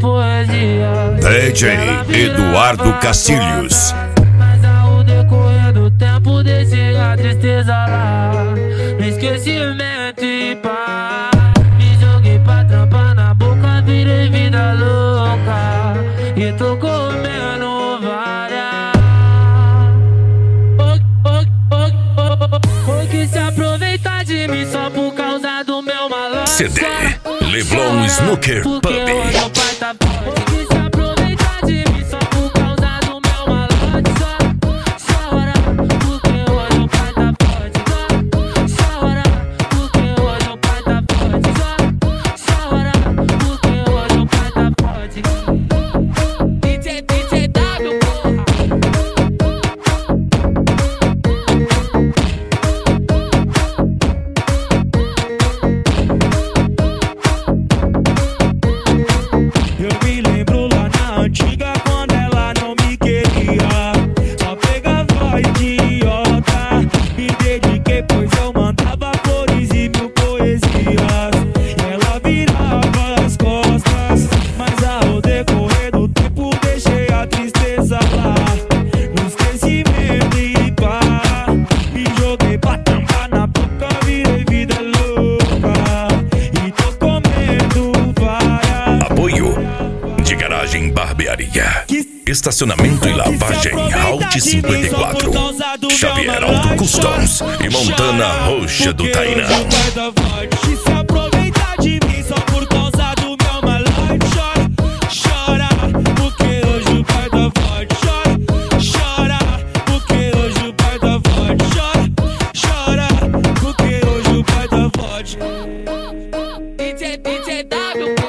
poesia. DJ Eduardo Castilhos. Mas ao decorrer do tempo deixei a tristeza lá no esquecimento e pá. Me joguei pra trampar na boca, virei vida louca e tô comendo várias. Ou que se aproveitar de mim só por causa do meu malandro. CD Leblon Snooker Pub. Barbearia, estacionamento e lavagem Alt 54, Xavier Auto Customs e Montana Roxa do Tainá. Que se aproveitar de mim só por causa do meu malandro. Chora, porque hoje o pai tá forte. Chora, porque hoje o pai tá forte. Chora, porque hoje o pai tá forte. DJ W.